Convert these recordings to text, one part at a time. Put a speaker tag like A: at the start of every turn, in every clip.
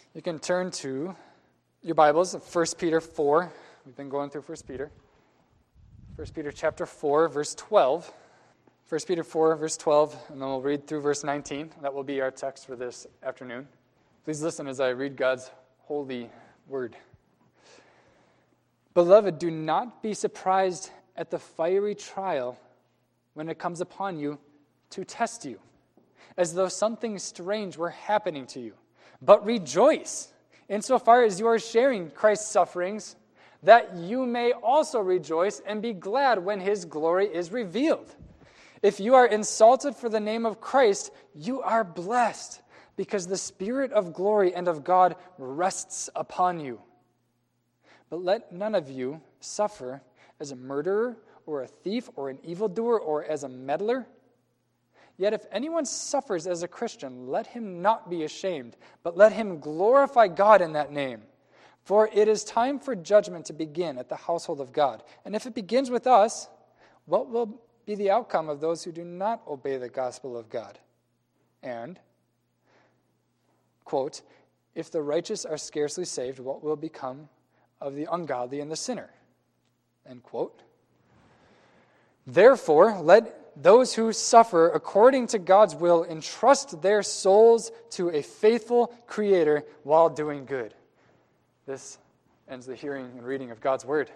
A: You can turn to your Bibles, 1 Peter 4. We've been going through 1 Peter. 1 Peter chapter 4, verse 12. 1 Peter 4, verse 12, and then we'll read through verse 19. That will be our text for this afternoon. Please listen as I read God's holy word. Beloved, do not be surprised at the fiery trial when it comes upon you to test you, as though something strange were happening to you. But rejoice, insofar as you are sharing Christ's sufferings, that you may also rejoice and be glad when his glory is revealed. If you are insulted for the name of Christ, you are blessed, because the Spirit of glory and of God rests upon you. But let none of you suffer as a murderer or a thief or an evildoer or as a meddler. Yet if anyone suffers as a Christian, let him not be ashamed, but let him glorify God in that name. For it is time for judgment to begin at the household of God. And if it begins with us, what will be the outcome of those who do not obey the gospel of God? And, quote, if the righteous are scarcely saved, what will become of the ungodly and the sinner? End quote. Therefore, let those who suffer according to God's will entrust their souls to a faithful Creator while doing good. This ends the hearing and reading of God's word.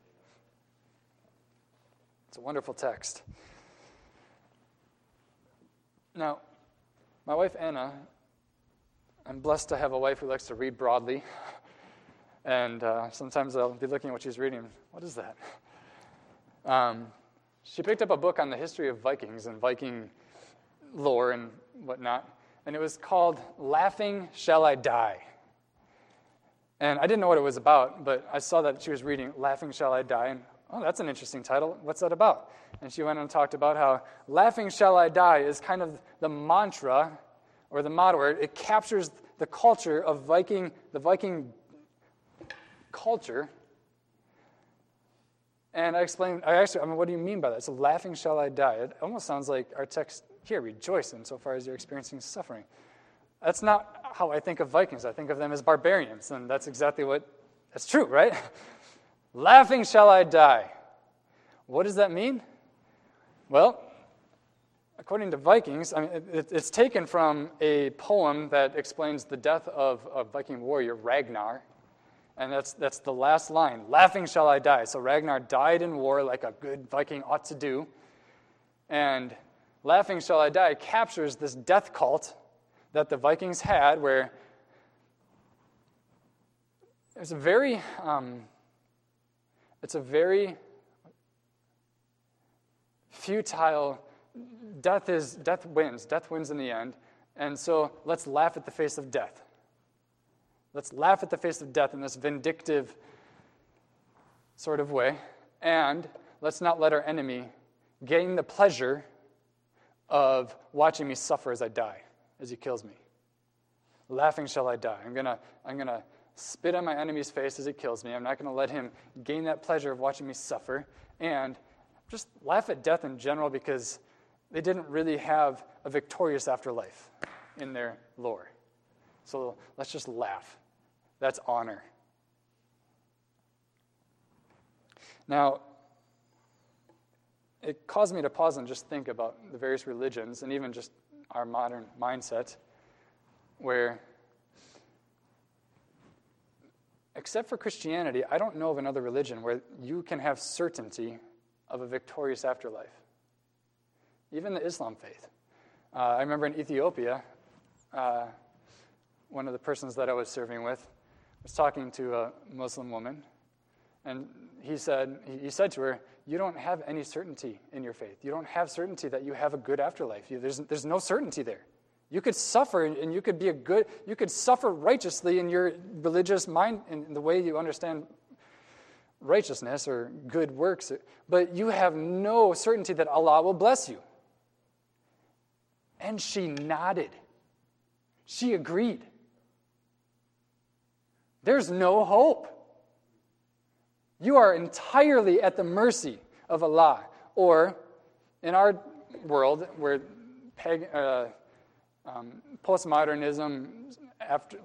A: It's a wonderful text. Now, my wife Anna, I'm blessed to have a wife who likes to read broadly. And sometimes I'll be looking at what she's reading. What is that? She picked up a book on the history of Vikings and Viking lore and whatnot, and it was called Laughing Shall I Die? And I didn't know what it was about, but I saw that she was reading Laughing Shall I Die, and oh, that's an interesting title. What's that about? And she went on and talked about how Laughing Shall I Die is kind of the mantra or the motto. It captures the culture of the Viking culture. And I asked her, what do you mean by that? So laughing shall I die? It almost sounds like our text here, rejoice insofar as you're experiencing suffering. That's not how I think of Vikings. I think of them as barbarians, and that's true, right? Laughing shall I die. What does that mean? Well, according to Vikings, it's taken from a poem that explains the death of a Viking warrior, Ragnar. And that's the last line. Laughing shall I die. So Ragnar died in war like a good Viking ought to do. And laughing shall I die captures this death cult that the Vikings had, where it's a very futile. Death wins in the end. And so let's laugh at the face of death. Let's laugh at the face of death in this vindictive sort of way, and let's not let our enemy gain the pleasure of watching me suffer as I die, as he kills me. Laughing shall I die. I'm gonna spit on my enemy's face as he kills me. I'm not going to let him gain that pleasure of watching me suffer, and just laugh at death in general because they didn't really have a victorious afterlife in their lore. So let's just laugh. That's honor. Now, it caused me to pause and just think about the various religions and even just our modern mindset where, except for Christianity, I don't know of another religion where you can have certainty of a victorious afterlife. Even the Islam faith. I remember in Ethiopia, one of the persons that I was serving with was talking to a Muslim woman, and he said to her, you don't have any certainty in your faith. You don't have certainty that you have a good afterlife. There's no certainty there. You could suffer, and you could suffer righteously in your religious mind, in the way you understand righteousness or good works, but you have no certainty that Allah will bless you. And she nodded. She agreed. There's no hope. You are entirely at the mercy of Allah. Or, in our world, where Postmodernism, after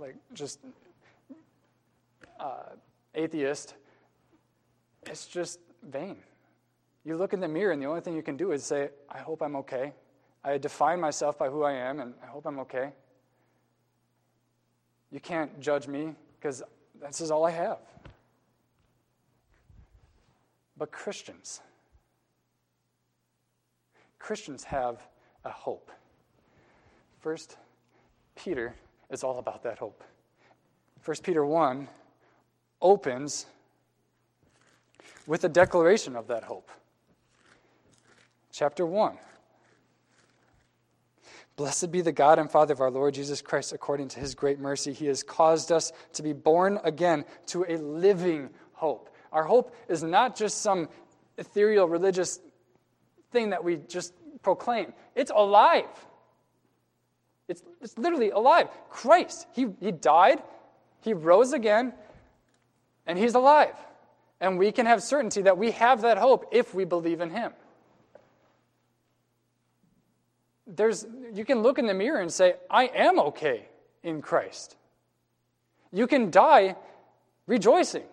A: atheist, it's just vain. You look in the mirror and the only thing you can do is say, I hope I'm okay. I define myself by who I am, and I hope I'm okay. You can't judge me because this is all I have. But Christians have a hope. First Peter is all about that hope. 1 Peter 1 opens with a declaration of that hope. Chapter 1. Blessed be the God and Father of our Lord Jesus Christ. According to his great mercy, he has caused us to be born again to a living hope. Our hope is not just some ethereal religious thing that we just proclaim. It's alive. It's literally alive. Christ, he died, he rose again, and he's alive. And we can have certainty that we have that hope if we believe in him. You can look in the mirror and say, I am okay in Christ. You can die rejoicing.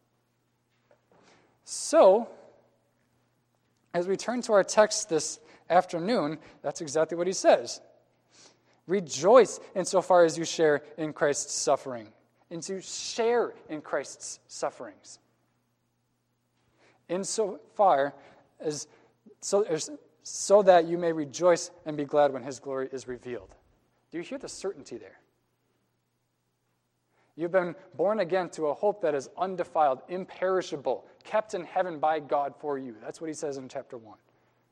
A: So, as we turn to our text this afternoon, that's exactly what he says. Rejoice insofar as you share in Christ's suffering, and to share in Christ's sufferings. Insofar as so that you may rejoice and be glad when his glory is revealed. Do you hear the certainty there? You've been born again to a hope that is undefiled, imperishable, kept in heaven by God for you. That's what he says in chapter 1.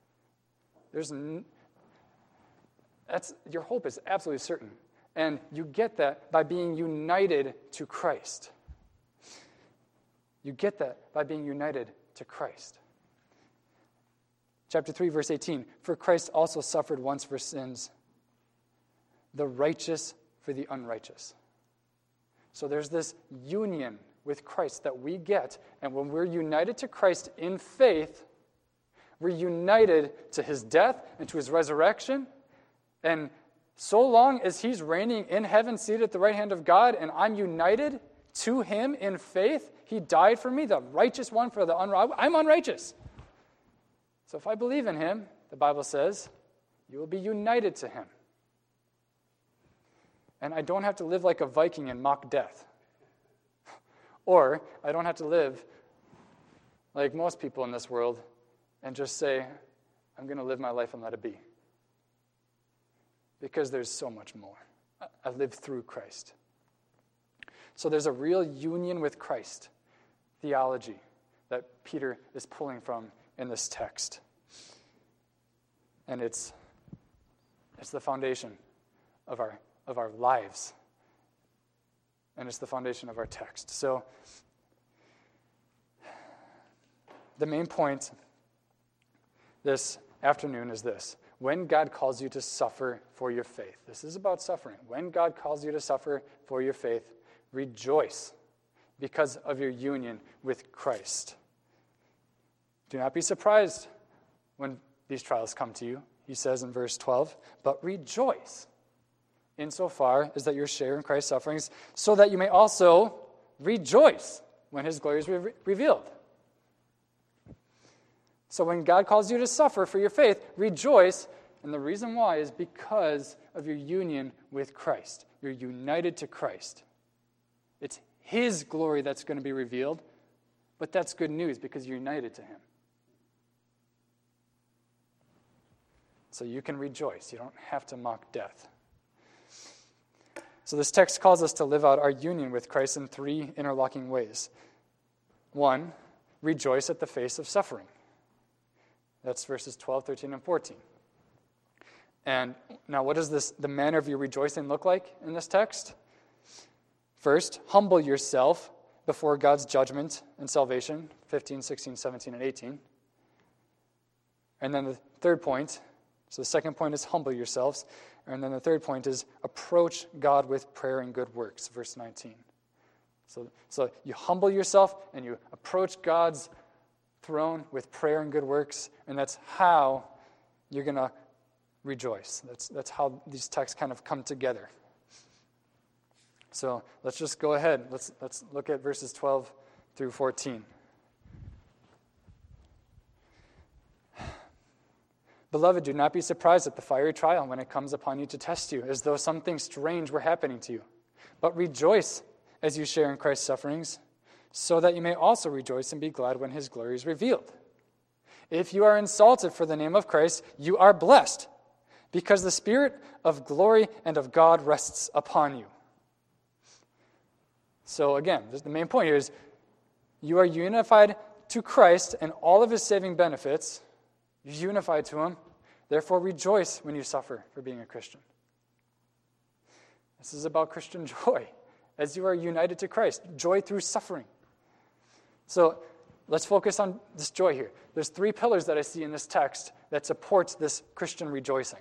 A: Your hope is absolutely certain. And you get that by being united to Christ. You get that by being united to Christ. Chapter 3, verse 18. For Christ also suffered once for sins, the righteous for the unrighteous. So there's this union with Christ that we get, and when we're united to Christ in faith, we're united to his death and to his resurrection, and so long as he's reigning in heaven, seated at the right hand of God, and I'm united to him in faith, he died for me, the righteous one for the unrighteous. I'm unrighteous. So if I believe in him, the Bible says, you will be united to him. And I don't have to live like a Viking and mock death. Or I don't have to live like most people in this world and just say, I'm going to live my life and let it be. Because there's so much more. I live through Christ. So there's a real union with Christ theology that Peter is pulling from in this text. And it's the foundation of our lives. And it's the foundation of our text. So the main point this afternoon is this. When God calls you to suffer for your faith, this is about suffering. When God calls you to suffer for your faith, rejoice because of your union with Christ. Do not be surprised when these trials come to you, he says in verse 12, but rejoice insofar as that you share in Christ's sufferings, so that you may also rejoice when his glory is revealed. So when God calls you to suffer for your faith, rejoice, and the reason why is because of your union with Christ. You're united to Christ. It's his glory that's going to be revealed, but that's good news because you're united to him. So you can rejoice. You don't have to mock death. So this text calls us to live out our union with Christ in three interlocking ways. 1, rejoice at the face of suffering. That's verses 12, 13, and 14. And now what does the manner of your rejoicing look like in this text? First, humble yourself before God's judgment and salvation, 15, 16, 17, and 18. And then the third point, so the second point is humble yourselves. And then the third point is approach God with prayer and good works, verse 19. So you humble yourself and you approach God's throne with prayer and good works, and that's how you're going to rejoice. That's how these texts kind of come together. So let's just go ahead. Let's look at verses 12 through 14. Beloved, do not be surprised at the fiery trial when it comes upon you to test you, as though something strange were happening to you. But rejoice as you share in Christ's sufferings, so that you may also rejoice and be glad when his glory is revealed. If you are insulted for the name of Christ, you are blessed, because the Spirit of glory and of God rests upon you. So again, the main point here is you are unified to Christ and all of his saving benefits. You're unified to him. Therefore, rejoice when you suffer for being a Christian. This is about Christian joy, as you are united to Christ. Joy through suffering. So let's focus on this joy here. There's 3 pillars that I see in this text that supports this Christian rejoicing.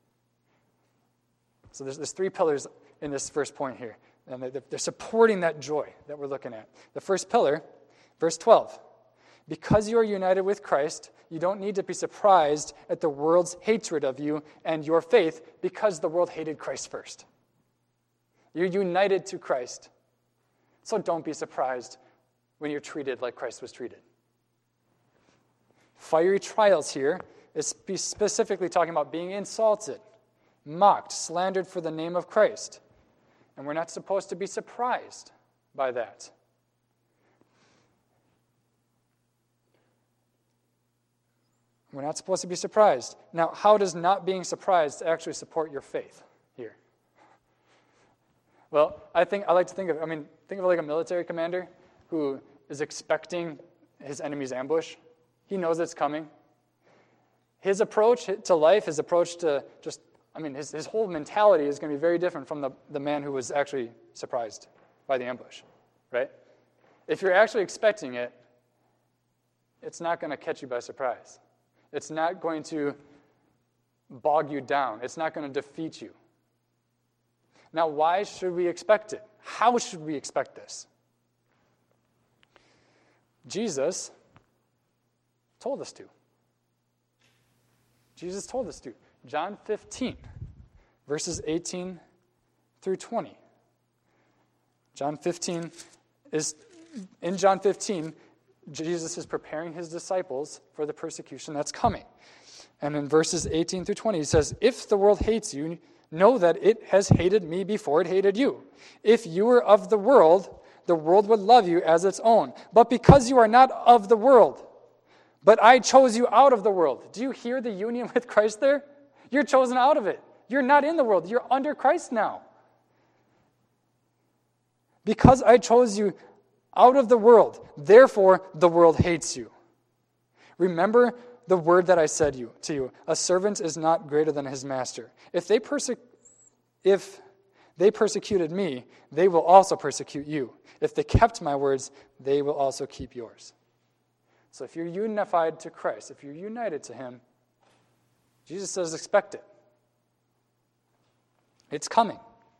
A: So there's 3 pillars in this first point here. And they're supporting that joy that we're looking at. The first pillar, verse 12. Because you are united with Christ, you don't need to be surprised at the world's hatred of you and your faith, because the world hated Christ first. You're united to Christ. So don't be surprised when you're treated like Christ was treated. Fiery trials here is specifically talking about being insulted, mocked, slandered for the name of Christ. And we're not supposed to be surprised by that. We're not supposed to be surprised. Now, how does not being surprised actually support your faith here? Well, I like to think of like a military commander who is expecting his enemy's ambush. He knows it's coming. His approach to life, his approach to his whole mentality is going to be very different from the man who was actually surprised by the ambush, right? If you're actually expecting it, it's not going to catch you by surprise. It's not going to bog you down. It's not going to defeat you. Now, why should we expect it? How should we expect this? Jesus told us to. Jesus told us to. John 15, verses 18 through 20. In John 15, Jesus is preparing his disciples for the persecution that's coming. And in verses 18 through 20, he says, if the world hates you, know that it has hated me before it hated you. If you were of the world would love you as its own. But because you are not of the world, but I chose you out of the world. Do you hear the union with Christ there? You're chosen out of it. You're not in the world. You're under Christ now. Because I chose you out of the world, therefore the world hates you. Remember the word that I said to you, a servant is not greater than his master. If they persecuted me, they will also persecute you. If they kept my words, they will also keep yours. So if you're unified to Christ, if you're united to him, Jesus says expect it. It's coming.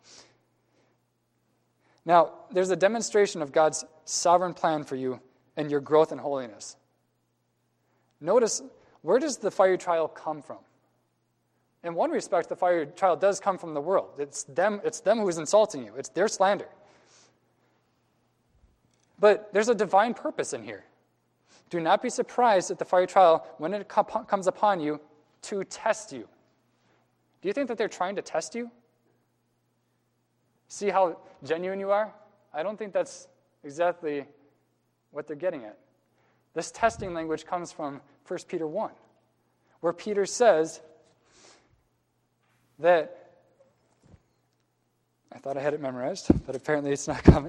A: Now, there's a demonstration of God's sovereign plan for you and your growth in holiness. Notice, where does the fiery trial come from? In one respect, the fiery trial does come from the world. It's them who is insulting you. It's their slander. But there's a divine purpose in here. Do not be surprised at the fiery trial when it comes upon you to test you. Do you think that they're trying to test you? See how genuine you are? I don't think that's exactly what they're getting at. This testing language comes from 1 Peter 1, where Peter says that, I thought I had it memorized, but apparently it's not coming.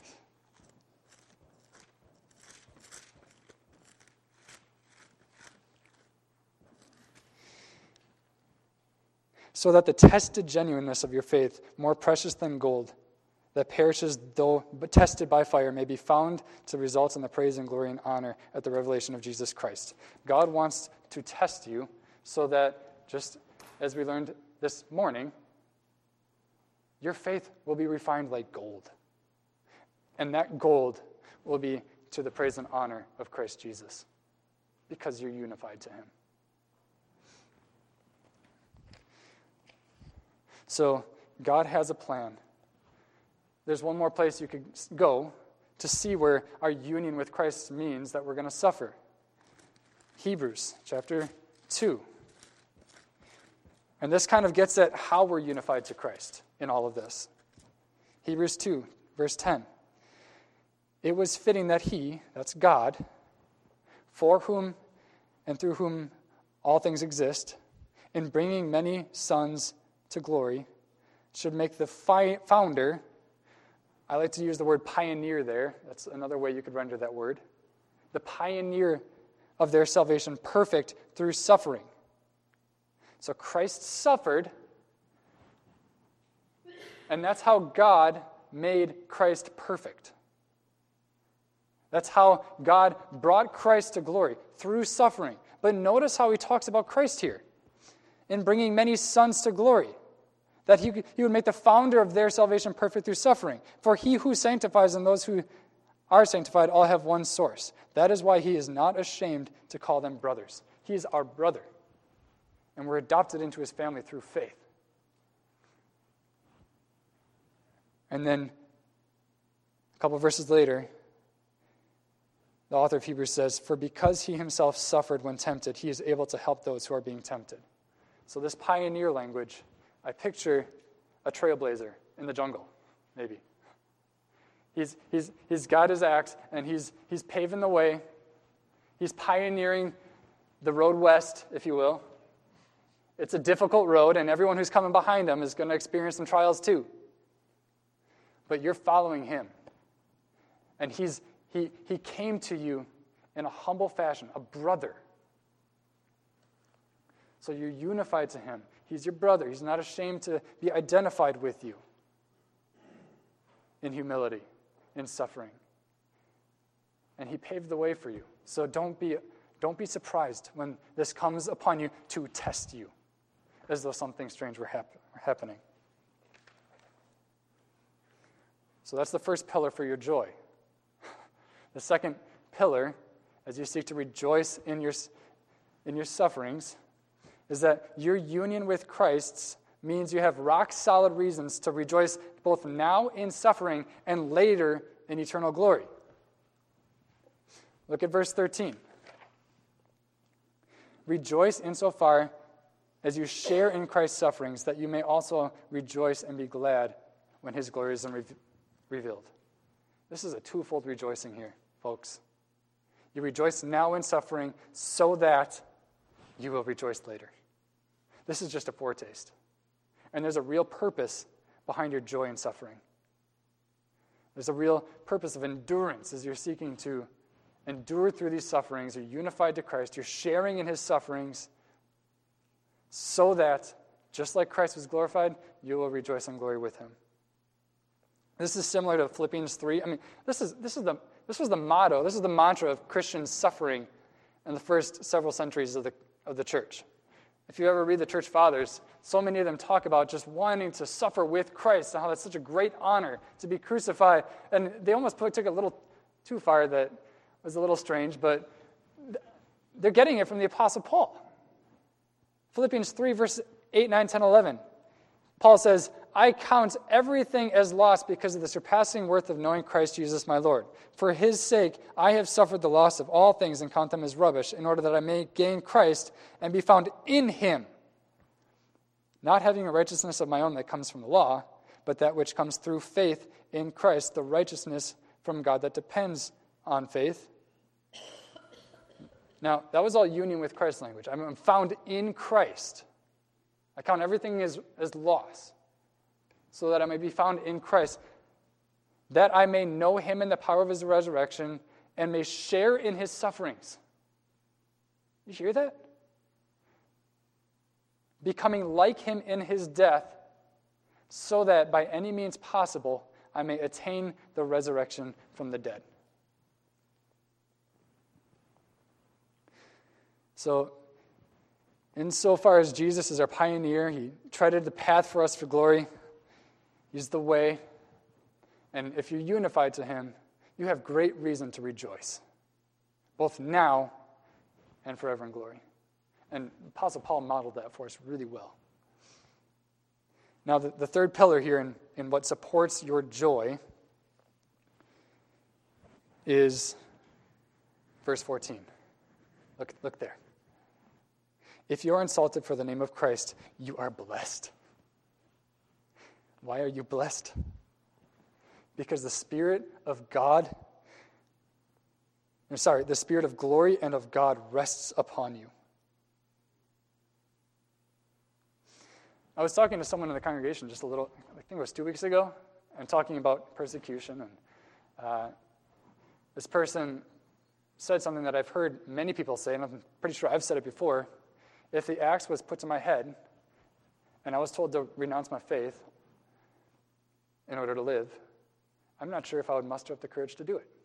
A: So that the tested genuineness of your faith, more precious than gold, that perishes though but tested by fire, may be found to result in the praise and glory and honor at the revelation of Jesus Christ. God wants to test you so that, just as we learned this morning, your faith will be refined like gold. And that gold will be to the praise and honor of Christ Jesus, because you're unified to him. So God has a plan. There's one more place you could go to see where our union with Christ means that we're going to suffer. Hebrews chapter 2. And this kind of gets at how we're unified to Christ in all of this. Hebrews 2, verse 10. It was fitting that he, that's God, for whom and through whom all things exist, in bringing many sons to glory, should make the founder, I like to use the word pioneer there, that's another way you could render that word, the pioneer of their salvation perfect through suffering. So Christ suffered, and that's how God made Christ perfect. That's how God brought Christ to glory, through suffering. But notice how he talks about Christ here, in bringing many sons to glory, that he would make the founder of their salvation perfect through suffering. For he who sanctifies and those who are sanctified all have one source. That is why he is not ashamed to call them brothers. He is our brother, and we're adopted into his family through faith. And then a couple verses later, the author of Hebrews says, for because he himself suffered when tempted, he is able to help those who are being tempted. So this pioneer language, I picture a trailblazer in the jungle, maybe. He's got his axe, and he's paving the way. He's pioneering the road west, if you will. It's a difficult road, and everyone who's coming behind him is going to experience some trials too. But you're following him. And he came to you in a humble fashion, a brother. So you're unified to him. He's your brother. He's not ashamed to be identified with you in humility, in suffering. And he paved the way for you. So don't be surprised when this comes upon you to test you, as though something strange were happening. So that's the first pillar for your joy. The second pillar, as you seek to rejoice in your sufferings, is that your union with Christ means you have rock-solid reasons to rejoice both now in suffering and later in eternal glory. Look at verse 13. Rejoice insofar as you share in Christ's sufferings, that you may also rejoice and be glad when his glory is revealed. This is a twofold rejoicing here, folks. You rejoice now in suffering so that you will rejoice later. This is just a foretaste. And there's a real purpose behind your joy in suffering. There's a real purpose of endurance as you're seeking to endure through these sufferings. You're unified to Christ. You're sharing in his sufferings so that, just like Christ was glorified, you will rejoice in glory with him. This is similar to Philippians 3. I mean, this was the motto, this is the mantra of Christian suffering in the first several centuries of the church. If you ever read the church fathers, so many of them talk about just wanting to suffer with Christ and how that's such a great honor to be crucified. And they almost took it a little too far that was a little strange, but they're getting it from the Apostle Paul. Philippians 3, verse 8, 9, 10, 11. Paul says, I count everything as loss because of the surpassing worth of knowing Christ Jesus my Lord. For his sake I have suffered the loss of all things and count them as rubbish, in order that I may gain Christ and be found in him, not having a righteousness of my own that comes from the law, but that which comes through faith in Christ, the righteousness from God that depends on faith. Now, that was all union with Christ language. I'm found in Christ. I count everything as loss, so that I may be found in Christ, that I may know him in the power of his resurrection and may share in his sufferings. You hear that? Becoming like him in his death, so that by any means possible I may attain the resurrection from the dead. So, insofar as Jesus is our pioneer, he treaded the path for us for glory. He's the way. And if you're unified to him, you have great reason to rejoice, both now and forever in glory. And Apostle Paul modeled that for us really well. Now, the third pillar here in what supports your joy is verse 14. Look there. If you are insulted for the name of Christ, you are blessed. Why are you blessed? Because the Spirit of glory and of God rests upon you. I was talking to someone in the congregation just I think it was 2 weeks ago, and talking about persecution, and this person said something that I've heard many people say, and I'm pretty sure I've said it before. If the axe was put to my head, and I was told to renounce my faith in order to live, I'm not sure if I would muster up the courage to do it.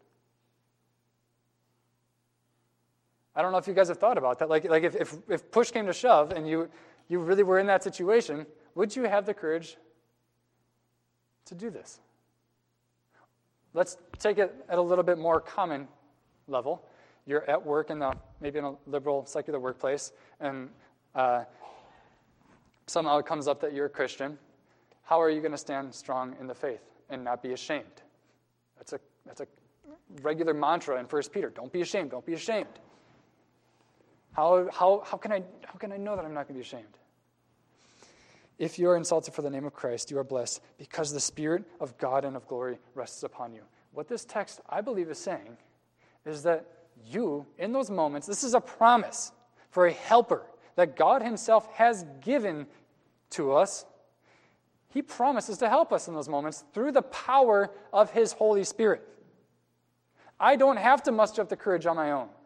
A: I don't know if you guys have thought about that. Like if push came to shove and you really were in that situation, would you have the courage to do this? Let's take it at a little bit more common level. You're at work maybe in a liberal, secular workplace, and somehow it comes up that you're a Christian. How are you going to stand strong in the faith and not be ashamed? That's a regular mantra in 1 Peter. Don't be ashamed. Don't be ashamed. How can I know that I'm not going to be ashamed? If you are insulted for the name of Christ, you are blessed because the Spirit of God and of glory rests upon you. What this text, I believe, is saying is that you, in those moments, this is a promise for a helper that God himself has given to us. He promises to help us in those moments through the power of his Holy Spirit. I don't have to muster up the courage on my own.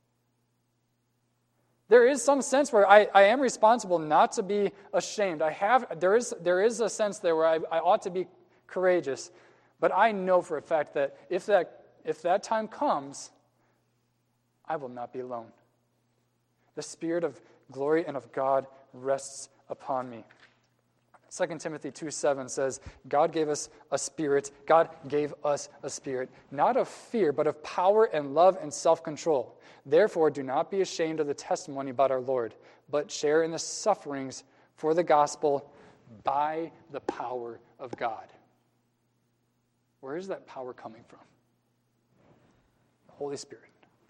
A: There is some sense where I am responsible not to be ashamed. There is a sense there where I ought to be courageous, but I know for a fact that if that time comes, I will not be alone. The Spirit of glory and of God rests upon me. 2 Timothy 2:7 says, God gave us a spirit, not of fear, but of power and love and self-control. Therefore, do not be ashamed of the testimony about our Lord, but share in the sufferings for the gospel by the power of God. Where is that power coming from? The Holy Spirit.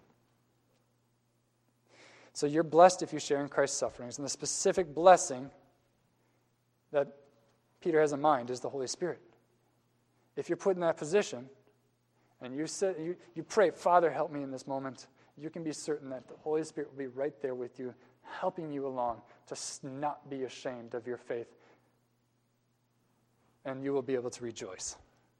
A: So you're blessed if you share in Christ's sufferings, and the specific blessing that Peter has in mind is the Holy Spirit. If you're put in that position and you pray, Father, help me in this moment, you can be certain that the Holy Spirit will be right there with you, helping you along to not be ashamed of your faith, and you will be able to rejoice.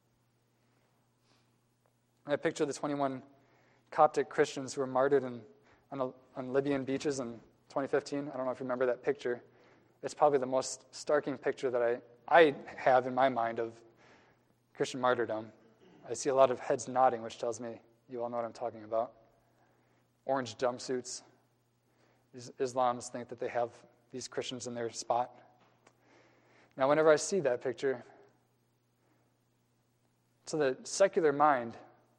A: I picture the 21 Coptic Christians who were martyred on Libyan beaches in 2015. I don't know if you remember that picture. It's probably the most starking picture that I have in my mind of Christian martyrdom. I see a lot of heads nodding, which tells me you all know what I'm talking about. Orange jumpsuits. These Islams think that they have these Christians in their spot. Now, whenever I see that picture, to the secular mind,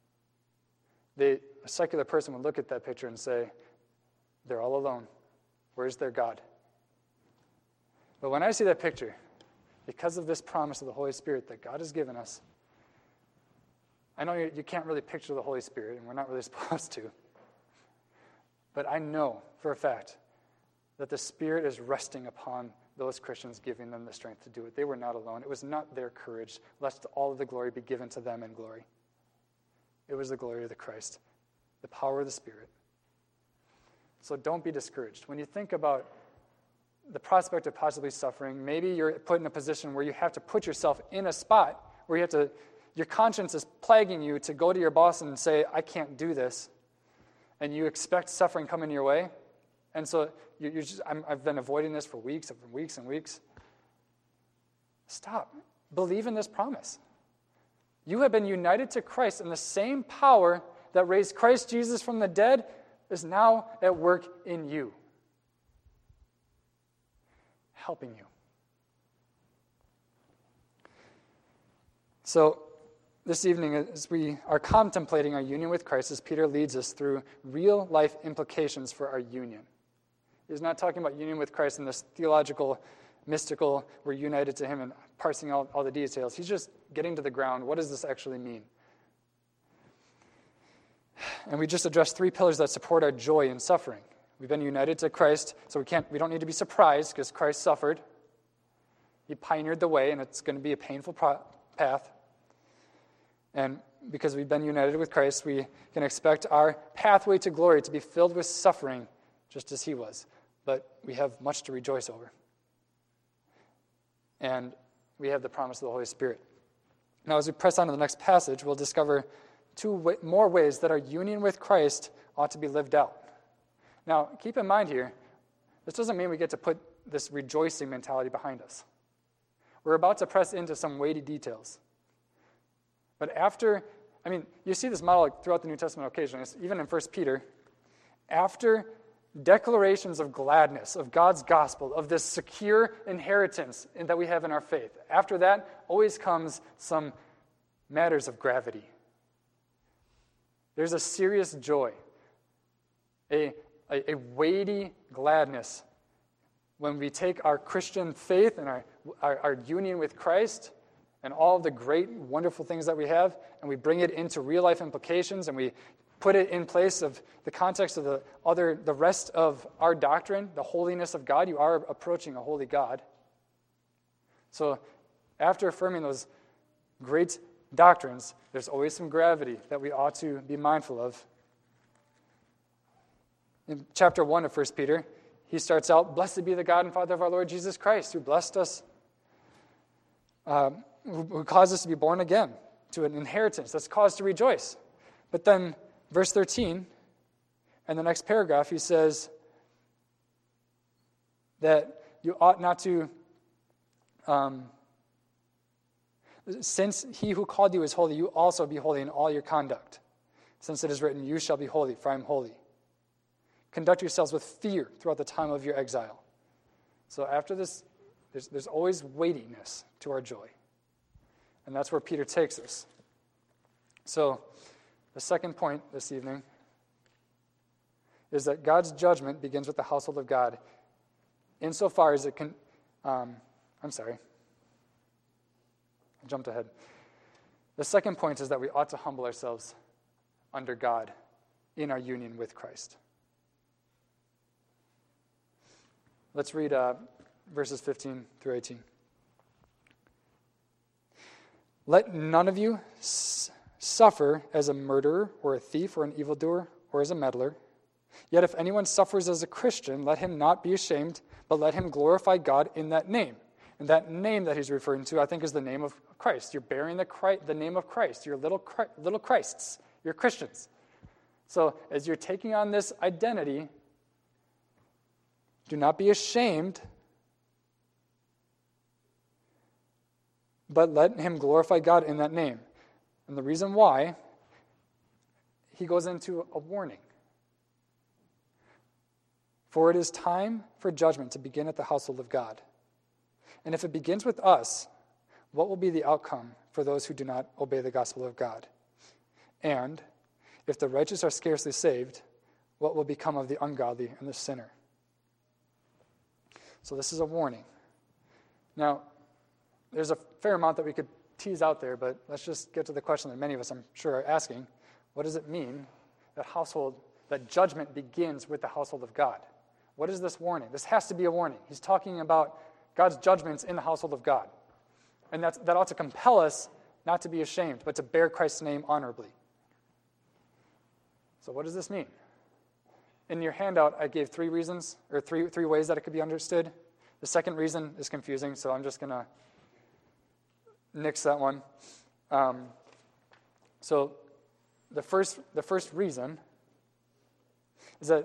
A: a secular person would look at that picture and say, they're all alone. Where's their God? But when I see that picture, because of this promise of the Holy Spirit that God has given us, I know you can't really picture the Holy Spirit, and we're not really supposed to. But I know for a fact that the Spirit is resting upon those Christians, giving them the strength to do it. They were not alone. It was not their courage, lest all of the glory be given to them in glory. It was the glory of the Christ, the power of the Spirit. So don't be discouraged. When you think about the prospect of possibly suffering, maybe you're put in a position where you have to put yourself in a spot where your conscience is plaguing you to go to your boss and say, I can't do this. And you expect suffering coming your way. And so I've been avoiding this for weeks and weeks and weeks. Stop. Believe in this promise. You have been united to Christ, and the same power that raised Christ Jesus from the dead is now at work in you, helping you. So this evening, as we are contemplating our union with Christ, as Peter leads us through real-life implications for our union. He's not talking about union with Christ in this theological mystical, we're united to him and parsing out all the details. He's just getting to the ground. What does this actually mean? And we just addressed 3 pillars that support our joy in suffering. We've been united to Christ, so we don't need to be surprised because Christ suffered. He pioneered the way, and it's going to be a painful path. And because we've been united with Christ, we can expect our pathway to glory to be filled with suffering, just as he was. But we have much to rejoice over. And we have the promise of the Holy Spirit. Now, as we press on to the next passage, we'll discover 2 more ways that our union with Christ ought to be lived out. Now, keep in mind here, this doesn't mean we get to put this rejoicing mentality behind us. We're about to press into some weighty details. But you see this model throughout the New Testament occasionally, even in 1 Peter. After declarations of gladness, of God's gospel, of this secure inheritance that we have in our faith, after that always comes some matters of gravity. There's a serious joy, a weighty gladness when we take our Christian faith and our union with Christ and all of the great, wonderful things that we have, and we bring it into real-life implications, and we put it in place of the context of the rest of our doctrine, the holiness of God. You are approaching a holy God. So after affirming those great doctrines, there's always some gravity that we ought to be mindful of. In chapter 1 of 1 Peter, he starts out, "Blessed be the God and Father of our Lord Jesus Christ, who blessed us, who caused us to be born again to an inheritance that's cause to rejoice." But then, verse 13, and the next paragraph, he says that you ought not to, since he who called you is holy, you also be holy in all your conduct. Since it is written, "You shall be holy, for I am holy." Conduct yourselves with fear throughout the time of your exile. So after this, there's always weightiness to our joy. And that's where Peter takes us. So the second point this evening is that God's judgment begins with the household of God insofar as it can... I jumped ahead. The second point is that we ought to humble ourselves under God in our union with Christ. Let's read verses 15 through 18. "Let none of you suffer as a murderer or a thief or an evildoer or as a meddler. Yet if anyone suffers as a Christian, let him not be ashamed, but let him glorify God in that name." And that name that he's referring to, I think, is the name of Christ. You're bearing the name of Christ. You're little Christs. You're Christians. So as you're taking on this identity, do not be ashamed, but let him glorify God in that name. And the reason why, he goes into a warning. "For it is time for judgment to begin at the household of God. And if it begins with us, what will be the outcome for those who do not obey the gospel of God? And if the righteous are scarcely saved, what will become of the ungodly and the sinner?" So this is a warning. Now, there's a fair amount that we could tease out there, but let's just get to the question that many of us, I'm sure, are asking. What does it mean that judgment begins with the household of God? What is this warning? This has to be a warning. He's talking about God's judgments in the household of God. And that ought to compel us not to be ashamed, but to bear Christ's name honorably. So what does this mean? In your handout, I gave 3 reasons, or three ways that it could be understood. The second reason is confusing, so I'm just going to nix that one. So the first reason is that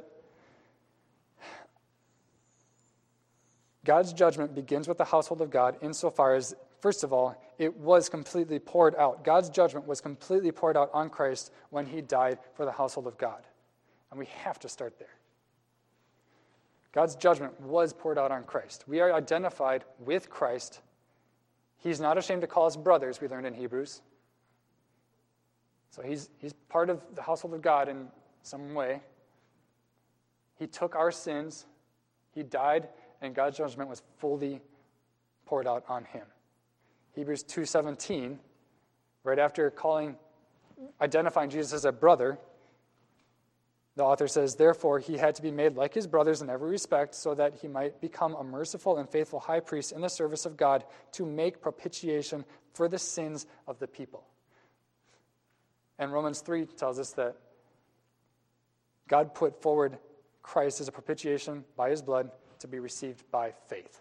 A: God's judgment begins with the household of God insofar as, first of all, it was completely poured out. God's judgment was completely poured out on Christ when he died for the household of God. And we have to start there. God's judgment was poured out on Christ. We are identified with Christ. He's not ashamed to call us brothers, we learned in Hebrews. So he's part of the household of God in some way. He took our sins, he died, and God's judgment was fully poured out on him. Hebrews 2:17, right after identifying Jesus as a brother, the author says, therefore he had to be made like his brothers in every respect, so that he might become a merciful and faithful high priest in the service of God to make propitiation for the sins of the people. And Romans 3 tells us that God put forward Christ as a propitiation by his blood to be received by faith.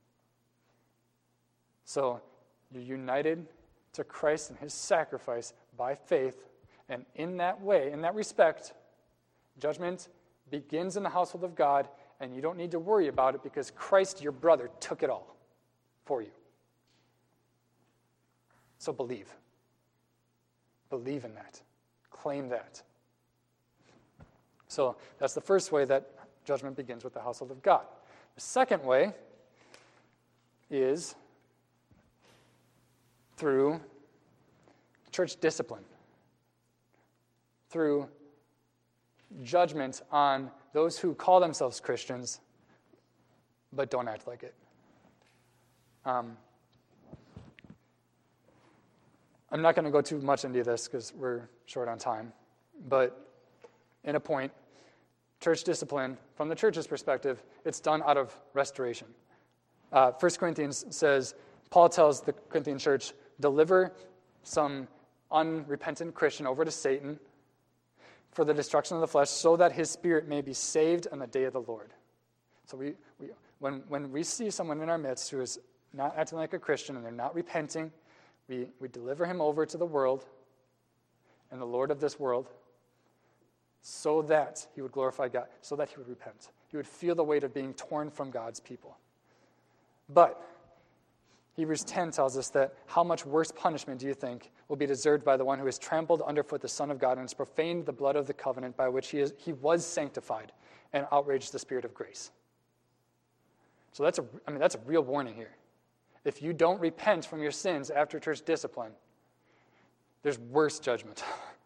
A: So you're united to Christ and his sacrifice by faith, and in that way, in that respect, judgment begins in the household of God, and you don't need to worry about it because Christ, your brother, took it all for you. So believe. Believe in that. Claim that. So that's the first way that judgment begins with the household of God. The second way is through church discipline, through judgment on those who call themselves Christians but don't act like it. I'm not going to go too much into this because we're short on time, but in a point, church discipline, from the church's perspective, it's done out of restoration. 1 Corinthians says, Paul tells the Corinthian church, deliver some unrepentant Christian over to Satan for the destruction of the flesh, so that his spirit may be saved on the day of the Lord. So when we see someone in our midst who is not acting like a Christian and they're not repenting, we deliver him over to the world and the Lord of this world so that he would glorify God, so that he would repent. He would feel the weight of being torn from God's people. But Hebrews 10 tells us that how much worse punishment do you think will be deserved by the one who has trampled underfoot the Son of God and has profaned the blood of the covenant by which he was sanctified and outraged the Spirit of grace? So that's a real warning here. If you don't repent from your sins after church discipline, there's worse judgment.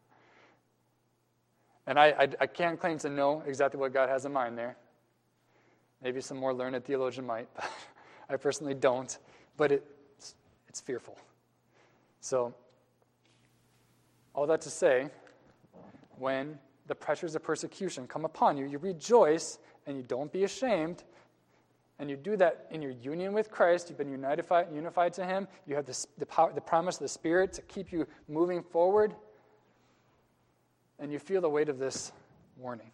A: And I can't claim to know exactly what God has in mind there. Maybe some more learned theologian might, but I personally don't. But it's fearful. So, all that to say, when the pressures of persecution come upon you, you rejoice and you don't be ashamed, and you do that in your union with Christ. You've been unified to him. You have the promise of the Spirit to keep you moving forward, and you feel the weight of this warning.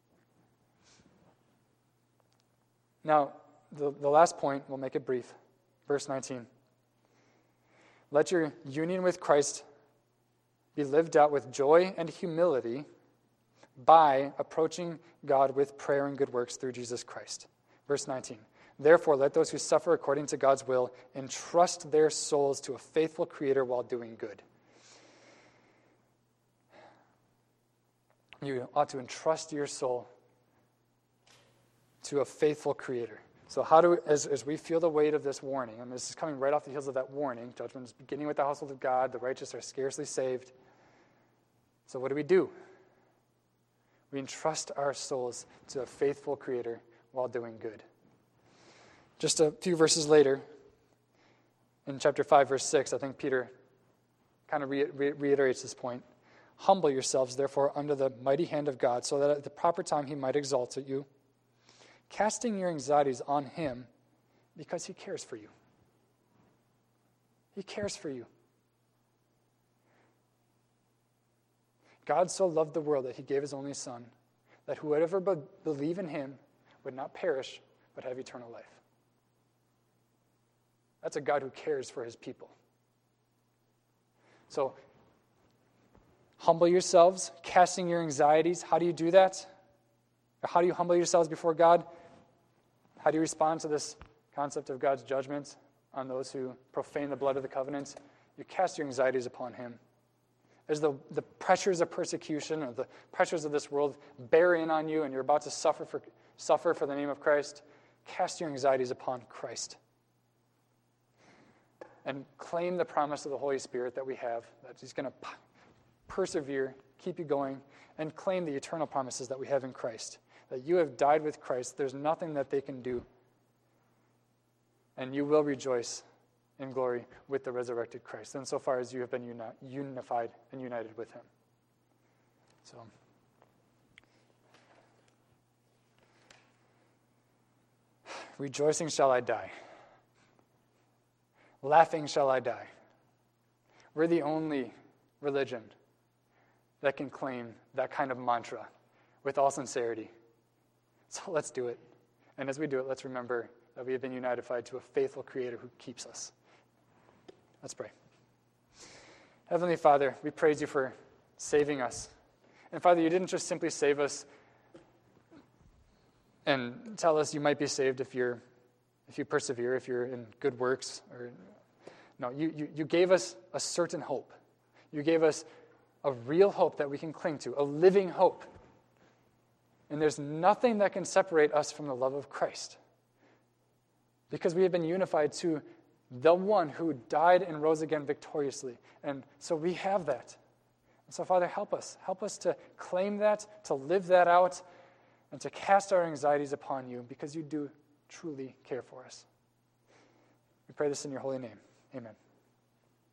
A: Now, the last point, we'll make it brief. Verse 19. Let your union with Christ be lived out with joy and humility by approaching God with prayer and good works through Jesus Christ. Verse 19. Therefore, let those who suffer according to God's will entrust their souls to a faithful Creator while doing good. You ought to entrust your soul to a faithful Creator. So as we feel the weight of this warning, and this is coming right off the heels of that warning, judgment is beginning with the household of God, the righteous are scarcely saved. So what do? We entrust our souls to a faithful Creator while doing good. Just a few verses later, in chapter 5, verse 6, I think Peter kind of reiterates this point. Humble yourselves, therefore, under the mighty hand of God, so that at the proper time he might exalt you, casting your anxieties on him because he cares for you. He cares for you. God so loved the world that he gave his only Son, that whoever believe in him would not perish, but have eternal life. That's a God who cares for his people. So, humble yourselves, casting your anxieties. How do you do that? How do you humble yourselves before God? How do you respond to this concept of God's judgment on those who profane the blood of the covenant? You cast your anxieties upon him. As the pressures of persecution or the pressures of this world bear in on you and you're about to suffer for the name of Christ, cast your anxieties upon Christ. And claim the promise of the Holy Spirit that we have, that he's going to persevere, keep you going, and claim the eternal promises that we have in Christ. That you have died with Christ. There's nothing that they can do and you will rejoice in glory with the resurrected Christ, insofar as you have been unified and united with him. So, rejoicing shall I die. Laughing shall I die. We're the only religion that can claim that kind of mantra with all sincerity. So let's do it. And as we do it, let's remember that we have been unified to a faithful Creator who keeps us. Let's pray. Heavenly Father, we praise you for saving us. And Father, you didn't just simply save us and tell us you might be saved if you persevere, if you're in good works. No, you gave us a certain hope. You gave us a real hope that we can cling to, a living hope. And there's nothing that can separate us from the love of Christ, because we have been unified to the one who died and rose again victoriously. And so we have that. And so, Father, help us. Help us to claim that, to live that out, and to cast our anxieties upon you, because you do truly care for us. We pray this in your holy name. Amen.